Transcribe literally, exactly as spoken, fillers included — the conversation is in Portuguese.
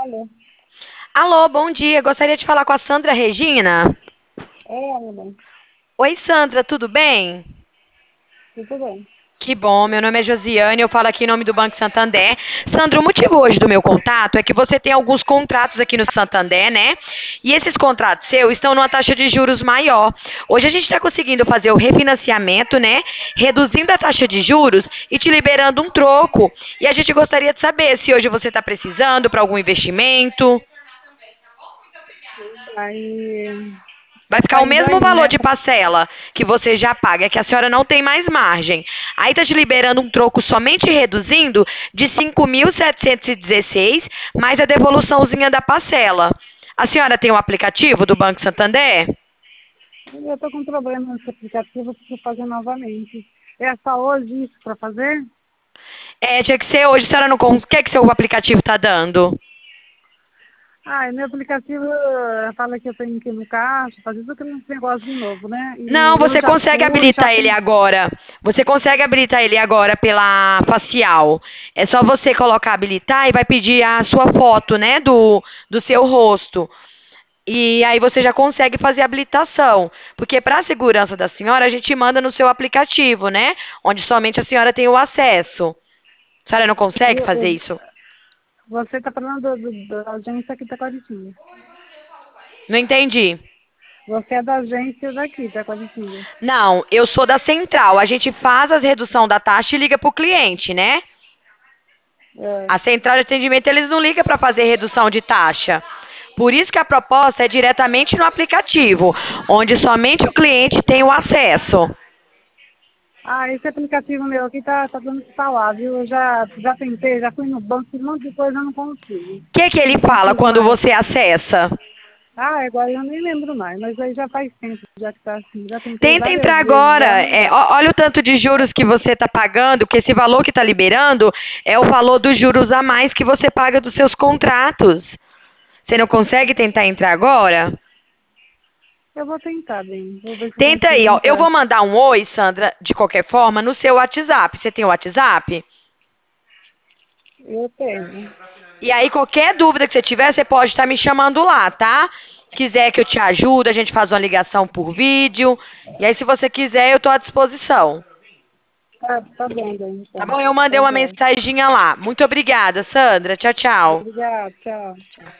Alô? Alô, bom dia. Gostaria de falar com a Sandra Regina. É, minha mãe. Oi, Sandra, tudo bem? Tudo bem. Que bom, meu nome é Josiane, eu falo aqui em nome do Banco Santander. Sandra, o motivo hoje do meu contato é que você tem alguns contratos aqui no Santander, né? E esses contratos seus estão numa taxa de juros maior. Hoje a gente está conseguindo fazer o refinanciamento, né? Reduzindo a taxa de juros e te liberando um troco. E a gente gostaria de saber se hoje você está precisando para algum investimento. Aí Vai ficar o tá indo mesmo aí, valor né? de parcela que você já paga, é que a senhora não tem mais margem. Aí está te liberando um troco somente reduzindo de cinco mil setecentos e dezesseis, mais a devoluçãozinha da parcela. A senhora tem o aplicativo do Banco Santander? Eu tô com um problema nesse aplicativo, eu preciso fazer novamente. É só hoje isso para fazer? É, tinha que ser hoje, a senhora não consegue. O que é que seu aplicativo está dando? Ah, e meu aplicativo eh, fala que eu tenho que ir no caixa, fazer tudo aquele negócio de novo, né? Não, E eu você já consegue fui, já habilitar ele tem. agora. Você consegue habilitar ele agora pela facial. É só você colocar habilitar e vai pedir a sua foto, né, do, do seu rosto. E aí você já consegue fazer a habilitação. Porque para a segurança da senhora, a gente manda no seu aplicativo, né? Onde somente a senhora tem o acesso. A senhora não consegue Eu, fazer eu, isso? você tá falando do, do, da agência aqui da Qualitinha. Não entendi. Você é da agência daqui, da Qualitinha. Não, eu sou da central. A gente faz a redução da taxa e liga para o cliente, né? É. A central de atendimento, eles não ligam para fazer redução de taxa. Por isso que a proposta é diretamente no aplicativo, onde somente o cliente tem o acesso. Ah, esse aplicativo meu aqui tá, tá dando que falar, viu? Eu já, já tentei, já fui no banco, fiz um monte de coisa, eu não consigo. O que, que ele Não fala consigo quando mais. você acessa? Ah, agora eu nem lembro mais, mas aí já faz tempo, já que tá assim. Já tentei Tenta várias entrar vezes, agora. já não É, dá. ó- olha o tanto de juros que você está pagando, que esse valor que está liberando é o valor dos juros a mais que você paga dos seus contratos. Você não consegue tentar entrar agora? Eu vou tentar, bem. Vou ver se eu Tenta consigo aí, ó. Eu entrar. vou mandar um oi, Sandra, de qualquer forma, no seu WhatsApp. Você tem o WhatsApp? Eu tenho. E aí, qualquer dúvida que você tiver, você pode estar me chamando lá, tá? Se quiser que eu te ajude, a gente faz uma ligação por vídeo. E aí, se você quiser, eu estou à disposição. Tá, tá bem, bem, Tá então. bom? Eu mandei Tá uma jóia. mensaginha lá. Muito obrigada, Sandra. Tchau, tchau. Obrigada, tchau.